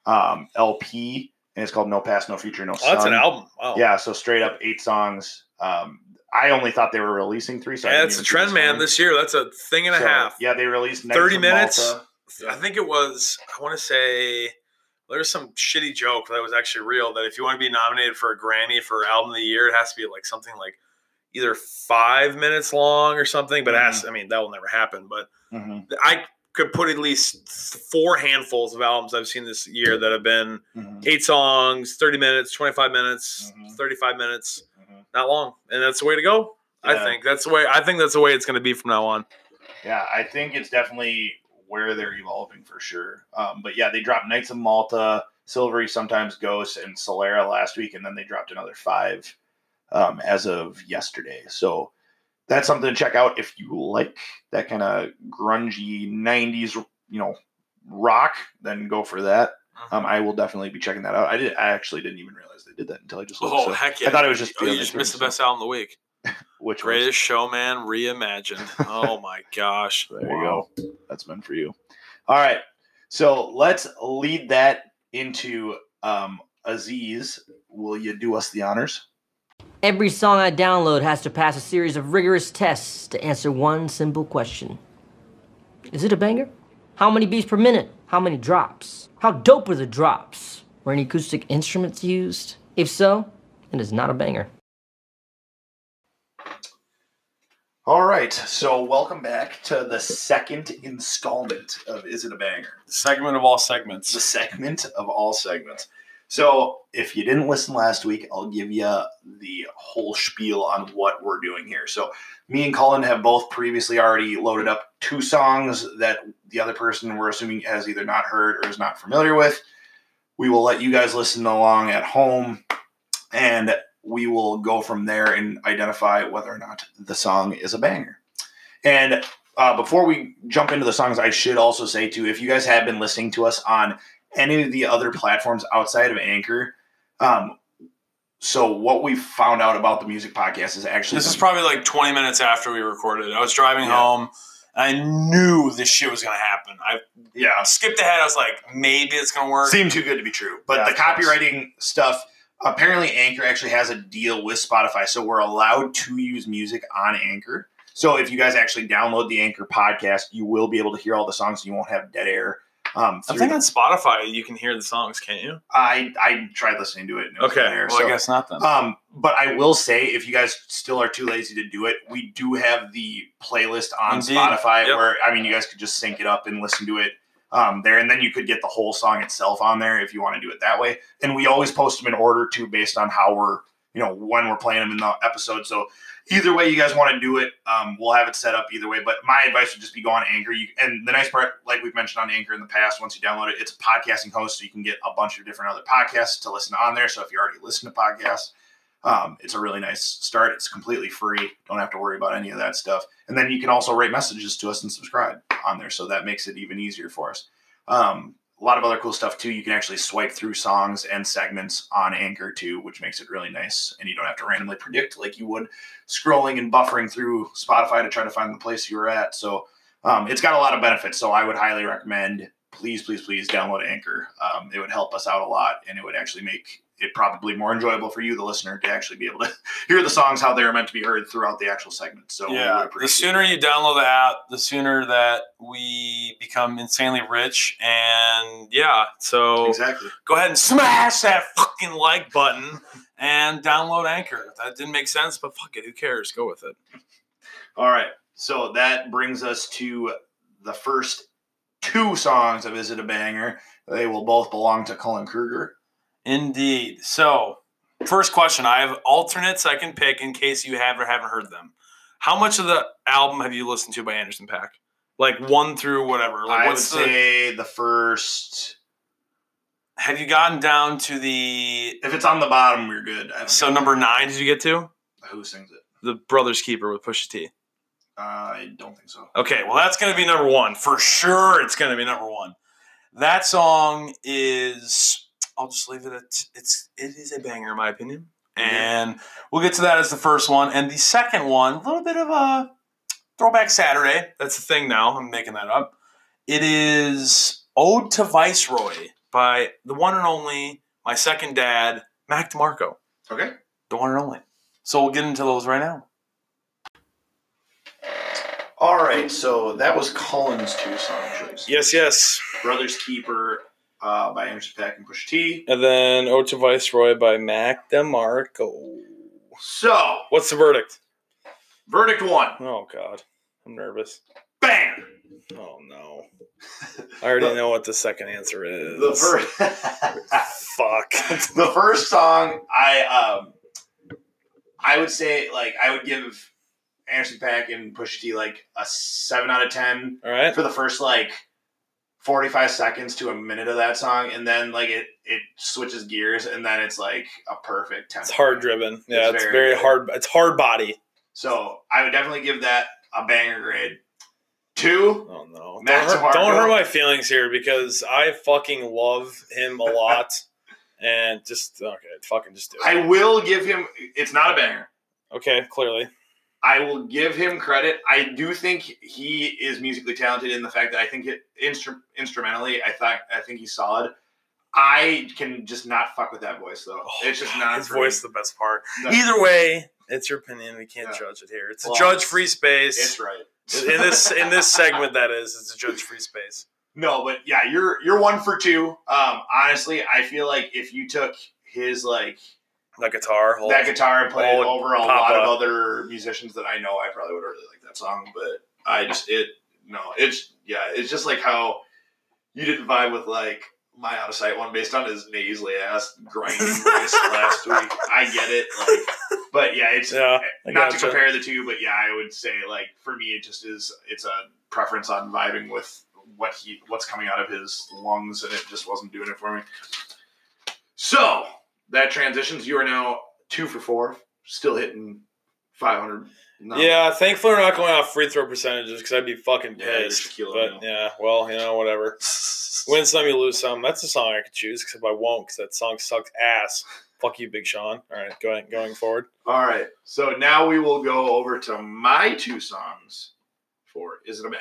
LP, and it's called No Past, No Future, No Sun. Oh, that's an album. Wow. Yeah, so straight up 8 songs. I only thought they were releasing 3. So it's a trend, man, this year. That's a thing and a half. Yeah, they released 30 minutes. Malta. I think it was, I want to say, there's some shitty joke that was actually real, that if you want to be nominated for a Grammy for Album of the Year, it has to be like something like either 5 minutes long or something, but it has, I mean, that will never happen. But I could put at least 4 handfuls of albums I've seen this year that have been 8 songs, 30 minutes, 25 minutes, 35 minutes, not long. And that's the way to go. Yeah. I think that's the way it's going to be from now on. Yeah, I think it's definitely where they're evolving for sure. But yeah, they dropped Knights of Malta, Silvery Sometimes Ghosts, and Solera last week, and then they dropped another 5 as of yesterday. So that's something to check out if you like that kind of grungy 90s, rock, then go for that. I will definitely be checking that out. I actually didn't even realize they did that until I just looked. Oh, heck yeah. I thought it was just you just missed the best album of the week. Which Greatest Showman Reimagined. Oh my gosh. There you go. That's meant for you. All right. So let's lead that into Aziz. Will you do us the honors? Every song I download has to pass a series of rigorous tests to answer one simple question. Is it a banger? How many beats per minute? How many drops? How dope are the drops? Were any acoustic instruments used? If so, it is not a banger. All right, so welcome back to the second installment of Is It a Banger? The segment of all segments. The segment of all segments. So if you didn't listen last week, I'll give you the whole spiel on what we're doing here. So me and Cullen have both previously already loaded up 2 songs that the other person we're assuming has either not heard or is not familiar with. We will let you guys listen along at home, and we will go from there and identify whether or not the song is a banger. And before we jump into the songs, I should also say, too, if you guys have been listening to us on any of the other platforms outside of Anchor, so what we found out about the music podcast is actually... This is probably like 20 minutes after we recorded. I was driving home. I knew this shit was going to happen. I skipped ahead. I was like, maybe it's going to work. Seemed too good to be true. But the copywriting stuff... Apparently, Anchor actually has a deal with Spotify, so we're allowed to use music on Anchor. So if you guys actually download the Anchor podcast, you will be able to hear all the songs. You won't have dead air. I think on Spotify you can hear the songs, can't you? I tried listening to it. And it was okay, there, well, I guess not then. But I will say, if you guys still are too lazy to do it, we do have the playlist on Spotify where, you guys could just sync it up and listen to it there, and then you could get the whole song itself on there if you want to do it that way. And we always post them in order too, based on how we're, when we're playing them in the episode. So either way you guys want to do it, we'll have it set up either way. But my advice would just be go on Anchor. And the nice part, like we've mentioned on Anchor in the past, once you download it, it's a podcasting host, so you can get a bunch of different other podcasts to listen on there. So if you already listen to podcasts, it's a really nice start. It's completely free. Don't have to worry about any of that stuff. And then you can also write messages to us and subscribe on there. So that makes it even easier for us. A lot of other cool stuff too. You can actually swipe through songs and segments on Anchor too, which makes it really nice. And you don't have to randomly predict like you would scrolling and buffering through Spotify to try to find the place you were at. So it's got a lot of benefits. So I would highly recommend, please download Anchor. It would help us out a lot, and it would actually make it probably more enjoyable for you, the listener, to actually be able to hear the songs how they're meant to be heard throughout the actual segment. So the sooner you download the app, the sooner that we become insanely rich. And so exactly. Go ahead and smash that fucking like button and download Anchor. That didn't make sense, but fuck it, who cares? Go with it. All right, so that brings us to the first 2 songs of Is It a Banger? They will both belong to Cullen Kruger. Indeed. So, first question. I have alternates I can pick in case you have or haven't heard them. How much of the album have you listened to by Anderson .Paak? Like 1 through whatever. Like I would say the first. Have you gotten down to the? If it's on the bottom, we're good. So number 9, did you get to? Who sings it? The Brothers Keeper with Pusha T. I don't think so. Okay, well that's going to be number 1 for sure. It's going to be number 1. That song is. I'll just leave it at it is a banger in my opinion, and we'll get to that as the first one. And the second one, a little bit of a throwback Saturday. That's the thing now. I'm making that up. It is "Ode to Viceroy" by the one and only my second dad, Mac DeMarco. Okay, the one and only. So we'll get into those right now. All right, so that was Cullen's 2 song choice. Yes. Brothers Keeper by Anderson .Paak and Pusha T. And then "Ode to Viceroy" by Mac DeMarco. So, what's the verdict? Verdict 1. Oh, God. I'm nervous. Bam! Oh, no. I already know what the second answer is. The first... Fuck. The first song, I would say, like, I would give Anderson .Paak and Pusha T, like, a 7 out of 10. All right. For the first, like, 45 seconds to a minute of that song, and then, like, it switches gears, and then it's, like, a perfect tempo. It's hard-driven. Yeah, it's very good. hard. It's hard body. So, I would definitely give that a banger grade. 2. Oh, no. Don't hurt my feelings here, because I fucking love him a lot. And just, okay, fucking just do it. I will give him, it's not a banger. Okay, clearly. I will give him credit. I do think he is musically talented in the fact that I think instrumentally, I think he's solid. I can just not fuck with that voice, though. It's just not. His voice is the best part. No. Either way, it's your opinion. We can't judge it here. It's a judge-free space. It's right. in this segment, that is, it's a judge-free space. No, but yeah, you're 1 for 2. Honestly, I feel like if you took his that guitar and played it over a lot of other musicians that I know, I probably would have really liked that song. But it's just like how you didn't vibe with like my Out of Sight one based on his nasally ass grinding voice last week. I get it, but yeah, it's not to compare the two, but yeah, I would say like for me, it's a preference on vibing with what's coming out of his lungs, and it just wasn't doing it for me. So that transitions. You are now 2 for 4, still hitting 500. Yeah, thankfully we're not going off free throw percentages because I'd be fucking pissed. But yeah, well, whatever. Win some, you lose some. That's a song I could choose, except I won't because that song sucks ass. Fuck you, Big Sean. All right, going forward. All right, so now we will go over to my 2 songs for Is It a Banger?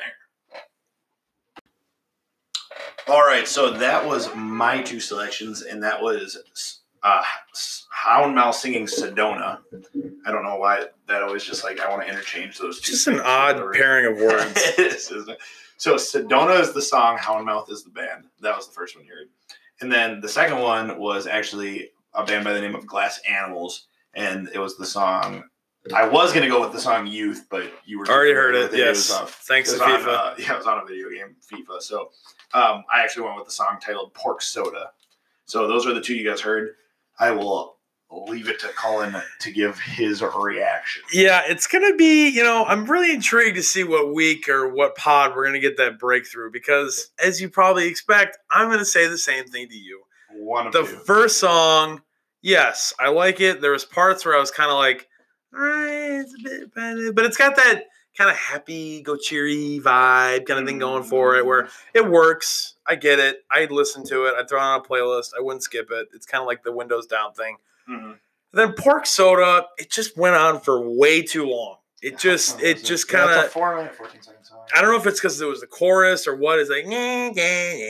All right, so that was my 2 selections, and that was Houndmouth singing Sedona. I don't know why that always just like I want to interchange those 2. Just an odd pairing of words. It is, isn't it? So Sedona is the song, Houndmouth is the band. That was the first one you heard. And then the second one was actually a band by the name of Glass Animals, and it was the song. I was going to go with the song Youth, but you were already heard it. Yes. Thanks to FIFA. It was on a video game, FIFA. So I actually went with the song titled Pork Soda. So those are the 2 you guys heard. I will leave it to Cullen to give his reaction. Yeah, it's going to be, I'm really intrigued to see what week or what pod we're going to get that breakthrough because, as you probably expect, I'm going to say the same thing to you. The first song, yes, I like it. There was parts where I was kind of like, all right, it's a bit repetitive, but it's got that kind of happy, go cheery vibe kind of thing going for it where it works. I get it. I'd listen to it. I'd throw it on a playlist. I wouldn't skip it. It's kind of like the Windows down thing. Mm-hmm. Then Pork Soda, it just went on for way too long. It just kind of. It's a 4-minute, 14-second song. I don't know if it's because it was the chorus or what. It's like, and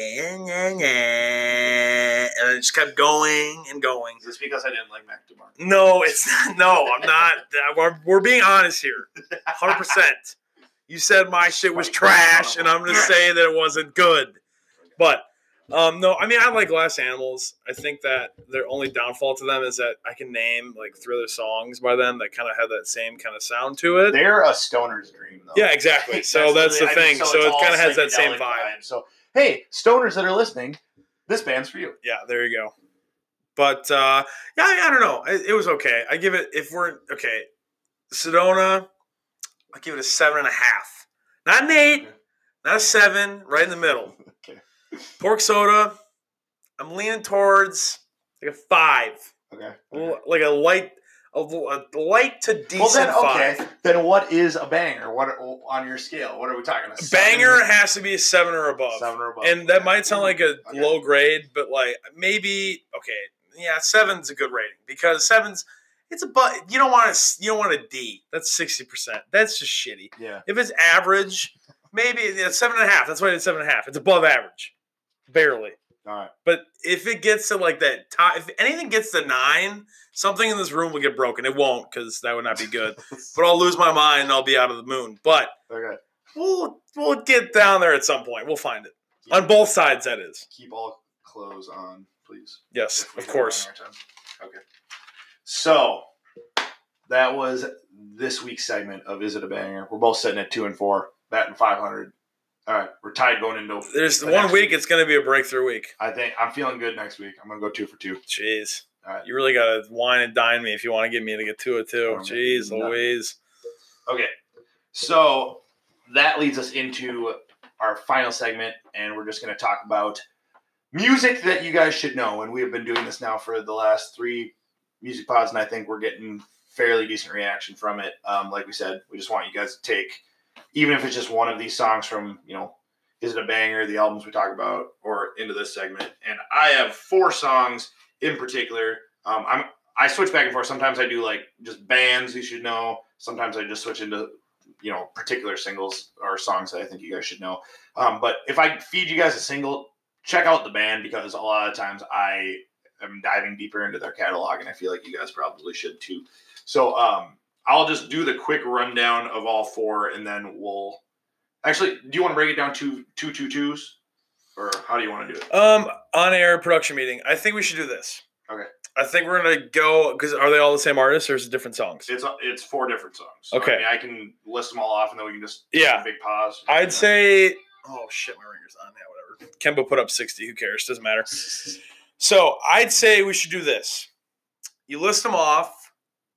it just kept going and going. Is this because I didn't like Mac DeMarco? No, it's not. No, I'm not. We're being honest here. 100%. You said my shit was trash, and I'm going to say that it wasn't good. But, no, I mean, I like Glass Animals. I think that their only downfall to them is that I can name, like, 3 other songs by them that kind of have that same kind of sound to it. They're a stoner's dream, though. Yeah, exactly. So that's the thing. So it kind of has that same vibe. So, hey, stoners that are listening, this band's for you. Yeah, there you go. But, yeah, I don't know. It was okay. I give it, if we're, okay, Sedona, I'll give it a 7.5. Not an 8, Okay. not a 7, right in the middle. Okay. Pork soda, I'm leaning towards like a 5. Okay. Like a light to decent 5. Then what is a banger? What on your scale? What are we talking about? Banger has to be a 7 or above. 7 or above. And that might sound like a Okay. low grade, but like maybe 7's a good rating because 7's it's a but you don't want a D. That's 60%. That's just shitty. Yeah. If it's average, maybe it's 7.5. That's why it's 7.5. It's above average, barely. All right. But if it gets to like that top, if anything gets to 9, something in this room will get broken. It won't because that would not be good. But I'll lose my mind and I'll be out of the moon. But Okay. we'll get down there at some point. We'll find it on both sides. That is. Keep all clothes on, please. Yes, If we of get course. around our time. Okay. So that was this week's segment of Is It a Banger? We're both sitting at 2 and 4, batting 500. All right, we're tied going into. There's the one next week. It's going to be a breakthrough week. I think I'm feeling good next week. I'm gonna go 2 for 2. Jeez. All right. You really got to wine and dine me if you want to get me to get 2 or 2. Jeez No. Louise. Okay, so that leads us into our final segment, and we're just going to talk about music that you guys should know. And we have been doing this now for the last 3 music pods, and I think we're getting fairly decent reaction from it. Like we said, we just want you guys to take, even if it's just one of these songs from, Is It a Banger, the albums we talk about, or into this segment. And I have 4 songs in particular. I switch back and forth. Sometimes I do like just bands you should know. Sometimes I just switch into, particular singles or songs that I think you guys should know. But if I feed you guys a single, check out the band because a lot of times I am diving deeper into their catalog, and I feel like you guys probably should too. So I'll just do the quick rundown of all 4, and then we'll actually. Do you want to break it down to 2-2-2s, or how do you want to do it? On air production meeting. I think we should do this. Okay. I think we're gonna go because are they all the same artists or is it different songs? It's 4 different songs. So, Okay. I can list them all off, and then we can just take Yeah. a big pause. I'd say. Oh shit, my ringer's on. Yeah, whatever. Kemba put up 60. Who cares? Doesn't matter. So I'd say we should do this. You list them off,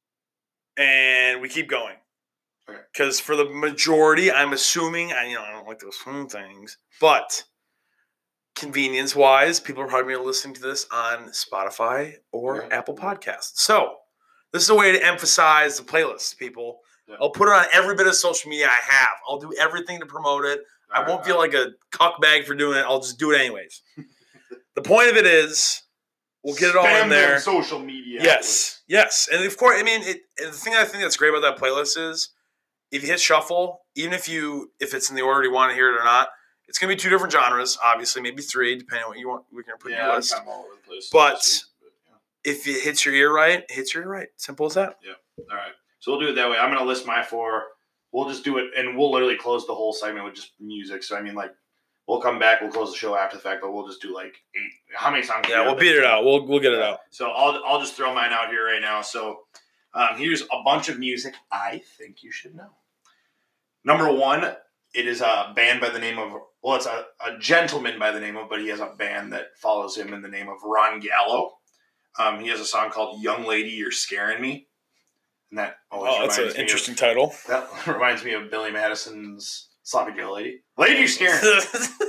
and we keep going. Okay. Because for the majority, I'm assuming I don't like those things, but convenience-wise, people are probably going to listen to this on Spotify or Okay. Apple Podcasts. So this is a way to emphasize the playlist, people. Yeah. I'll put it on every bit of social media I have. I'll do everything to promote it. I won't feel like a cuckbag for doing it. I'll just do it anyways. The point of it is we'll get it all Spam in there. them social media. Yes. And of course, the thing I think that's great about that playlist is if you hit shuffle, even if it's in the order you want to hear it or not, it's going to be 2 different genres, obviously, maybe 3, depending on what you want. We're going to put in your list. I'm all over the place. But if it hits your ear right, it hits your ear right. Simple as that. All right. So we'll do it that way. I'm going to list my 4. We'll just do it, and we'll literally close the whole segment with just music. So, we'll come back. We'll close the show after the fact, but we'll just do 8. How many songs? Yeah, we'll beat it out. We'll get it out. So I'll just throw mine out here right now. So here's a bunch of music I think you should know. Number 1, it is a band by the name of, it's a gentleman by the name of, but he has a band that follows him in the name of Ron Gallo. He has a song called Young Lady, You're Scaring Me. And that That's an interesting title. That reminds me of Billy Madison's Sloppy Joe Lady. Lady, You're Scaring Me.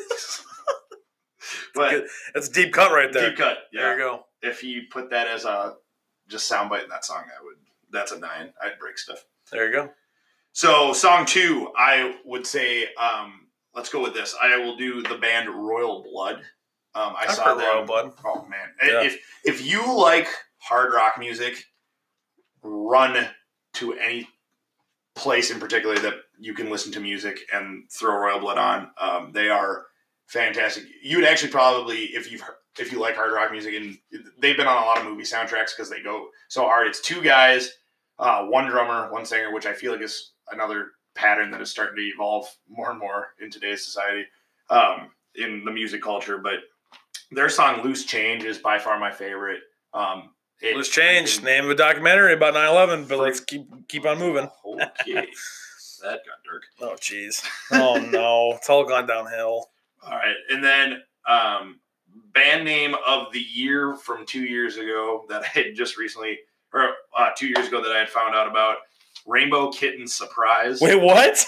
But that's a deep cut right there. deep cut. Yeah. There you go. If you put that as a just soundbite in that song, that's a 9. I'd break stuff. There you go. So song 2, I would say, let's go with this. I will do the band Royal Blood. I saw them. Royal Blood. Oh man, Yeah. if you like hard rock music, run to any place in particular that you can listen to music and throw Royal Blood on. They are fantastic. You would actually probably, if you like hard rock music, and they've been on a lot of movie soundtracks because they go so hard. It's 2 guys, 1 drummer, 1 singer, which I feel like is another pattern that is starting to evolve more and more in today's society, in the music culture. But their song "Loose Change" is by far my favorite. Loose Change, name of a documentary about 9/11, but let's keep on moving. Okay, that got dark. Oh jeez. Oh no, it's all gone downhill. All right, and then band name of the year from 2 years ago that I had just recently, or 2 years ago that I had found out about. Rainbow Kitten Surprise. Wait, what?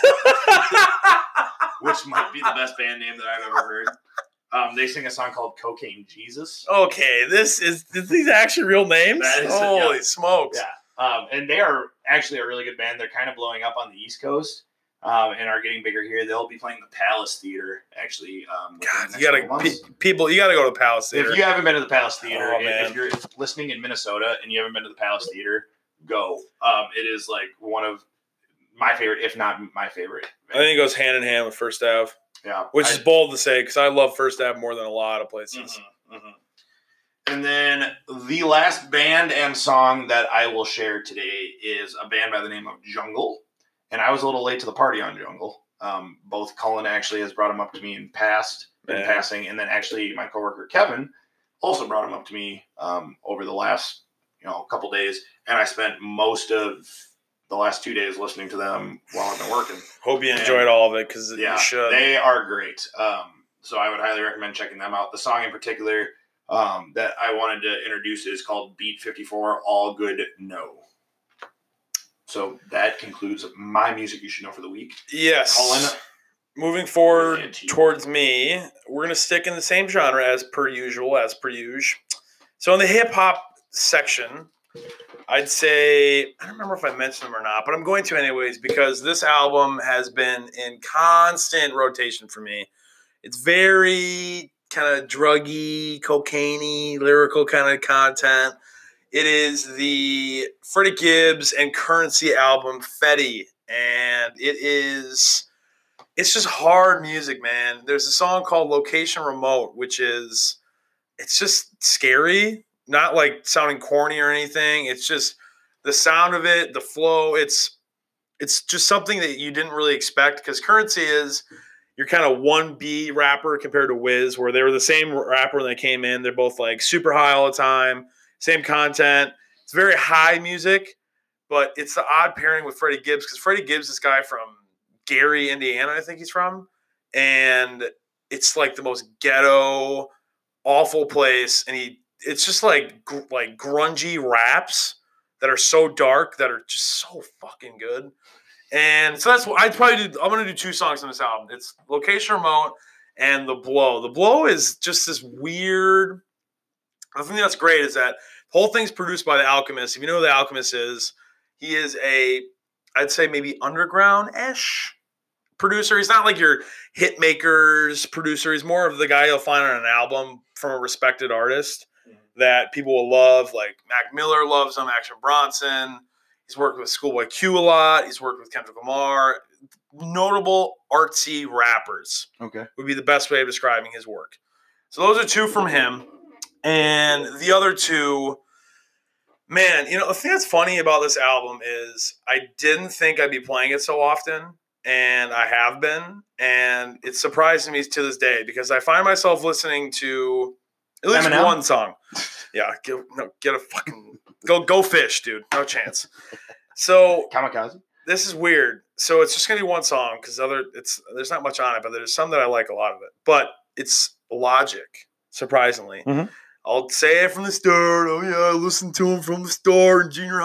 Which might be the best band name that I've ever heard. They sing a song called Cocaine Jesus. Okay, these actually real names? That is, Holy yeah. smokes. Yeah. And they are actually a really good band. They're kind of blowing up on the East Coast and are getting bigger here. They'll be playing the Palace Theater, actually. God, you gotta go to Palace Theater. If you haven't been to the Palace Theater, if you're listening in Minnesota and you haven't been to the Palace Theater, go. It is like one of my favorite, if not my favorite. I think it goes hand in hand with First Ave. Yeah, which is bold to say because I love First Ave more than a lot of places. And then the last band and song that I will share today is a band by the name of Jungle. And I was a little late to the party on Jungle. Both Cullen actually has brought them up to me in passing, and then actually my coworker Kevin also brought them up to me over the last couple days, and I spent most of the last 2 days listening to them while I've been working. Hope you enjoyed all of it because you should. They are great. So I would highly recommend checking them out. The song in particular that I wanted to introduce is called Beat 54, All Good No. So that concludes my music you should know for the week. Yes. Cullen, moving forward towards me, we're going to stick in the same genre as per usual. So in the hip-hop section, I'd say, I don't remember if I mentioned them or not, but I'm going to anyways because this album has been in constant rotation for me. It's very kind of druggy, cocaine-y, lyrical kind of content. It is the Freddie Gibbs and Currency album, Fetty, and it's just hard music, man. There's a song called Location Remote, it's just scary, not like sounding corny or anything. It's just the sound of it, the flow. It's just something that you didn't really expect because Currency is your kind of 1B rapper compared to Wiz, where they were the same rapper when they came in. They're both like super high all the time. Same content. It's very high music, but it's the odd pairing with Freddie Gibbs because Freddie Gibbs is this guy from Gary, Indiana, I think he's from. And it's like the most ghetto, awful place. And it's just like grungy raps that are so dark that are just so fucking good. And so that's what I'm going to do 2 songs on this album. It's Location Remote and The Blow. The Blow is just this weird. The thing that's great is that the whole thing's produced by The Alchemist. If you know who The Alchemist is, he is I'd say maybe underground-ish producer. He's not like your hit makers producer. He's more of the guy you'll find on an album from a respected artist that people will love. Like Mac Miller loves him, Action Bronson. He's worked with Schoolboy Q a lot. He's worked with Kendrick Lamar. Notable artsy rappers. Okay. Would be the best way of describing his work. So those are 2 from him. And the other 2, man, the thing that's funny about this album is I didn't think I'd be playing it so often, and I have been, and it's surprising me to this day because I find myself listening to at least Eminem? one song. Yeah, get a fucking go fish, dude. No chance. So Kamikaze. This is weird. So it's just gonna be one song because there's not much on it, but there's some that I like a lot of it. But it's Logic, surprisingly. Mm-hmm. I'll say it from the start. Oh, yeah, I listened to him from the start in junior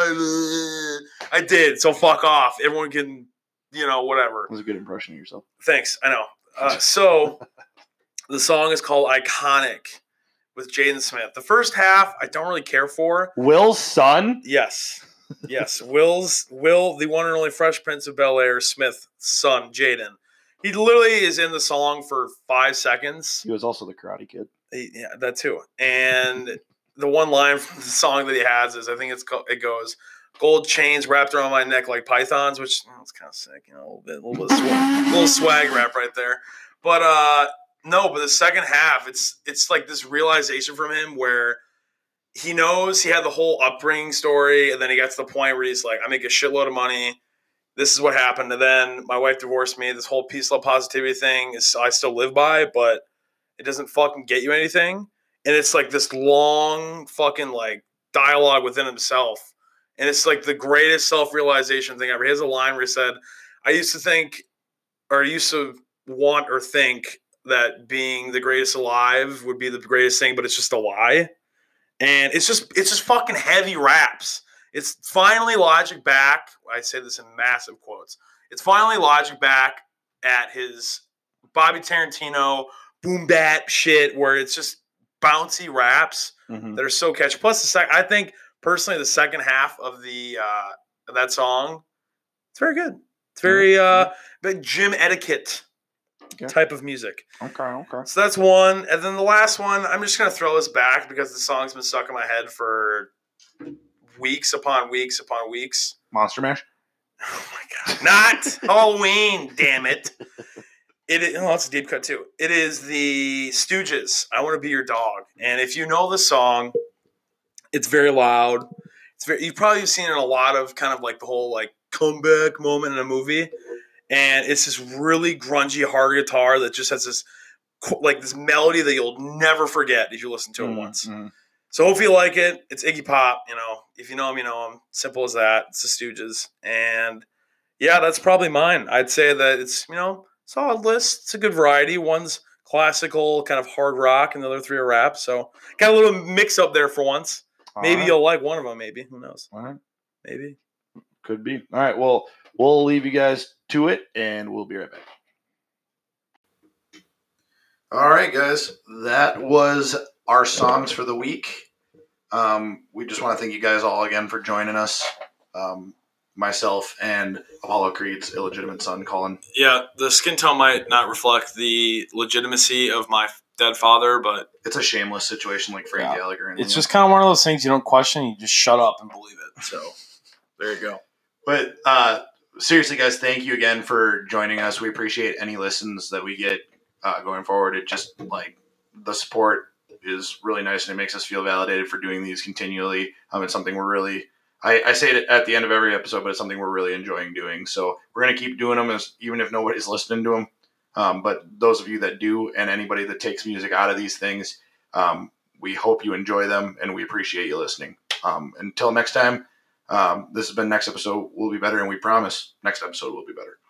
high. I did, so fuck off. Everyone can, whatever. That was a good impression of yourself. Thanks, I know. So the song is called Iconic with Jaden Smith. The first half, I don't really care for. Will's son? Yes. Will, the one and only Fresh Prince of Bel-Air, Smith's son, Jaden. He literally is in the song for 5 seconds. He was also the Karate Kid. Yeah, that too. And the one line from the song that he has is, I think it goes, "Gold chains wrapped around my neck like pythons," which it's kind of sick, a little bit little swag rap right there. But no, but the second half, it's like this realization from him where he knows he had the whole upbringing story, and then he got to the point where he's like, I make a shitload of money. This is what happened. And then my wife divorced me. This whole peace, love, positivity thing is I still live by, but it doesn't fucking get you anything. And it's like this long fucking like dialogue within himself. And it's like the greatest self-realization thing ever. He has a line where he said, I used to want or think that being the greatest alive would be the greatest thing, but it's just a lie. And it's just fucking heavy raps. It's finally Logic back. I say this in massive quotes. It's finally Logic back at his Bobby Tarantino boom bap shit, where it's just bouncy raps that are so catchy. Plus, I think personally the second half of that song, it's very good. It's very but gym etiquette type of music. Okay. So that's one, and then the last one, I'm just gonna throw this back because the song's been stuck in my head for weeks upon weeks upon weeks. Monster Mash. Oh my god! Not Halloween, damn it! It's a deep cut too. It is the Stooges. I Want to Be Your Dog. And if you know the song, it's very loud. You've probably seen it in a lot of kind of like the whole like comeback moment in a movie. And it's this really grungy hard guitar that just has this like this melody that you'll never forget if you listen to it once. So hope you like it. It's Iggy Pop. If you know him, you know him. Simple as that. It's the Stooges. And yeah, that's probably mine. I'd say that it's, solid list. It's a good variety. One's classical, kind of hard rock, and the other three are rap. So got a little mix up there for once. Maybe you'll like one of them. Maybe. Who knows? All right. Maybe. Could be. All right. Well, we'll leave you guys to it, and we'll be right back. All right, guys. That was our songs for the week. We just want to thank you guys all again for joining us. Myself and Apollo Creed's illegitimate son, Colin. Yeah, the skin tone might not reflect the legitimacy of my dead father, but it's a shameless situation like Frank Gallagher. It's just kind of one of those things you don't question. You just shut up and believe it. So there you go. But seriously, guys, thank you again for joining us. We appreciate any listens that we get going forward. It just like the support is really nice, and it makes us feel validated for doing these continually. It's something we're really I say it at the end of every episode, but it's something we're really enjoying doing. So we're going to keep doing them even if nobody's listening to them. But those of you that do, and anybody that takes music out of these things, we hope you enjoy them, and we appreciate you listening. Until next time, this has been Next Episode Will Be Better, and we promise next episode will be better.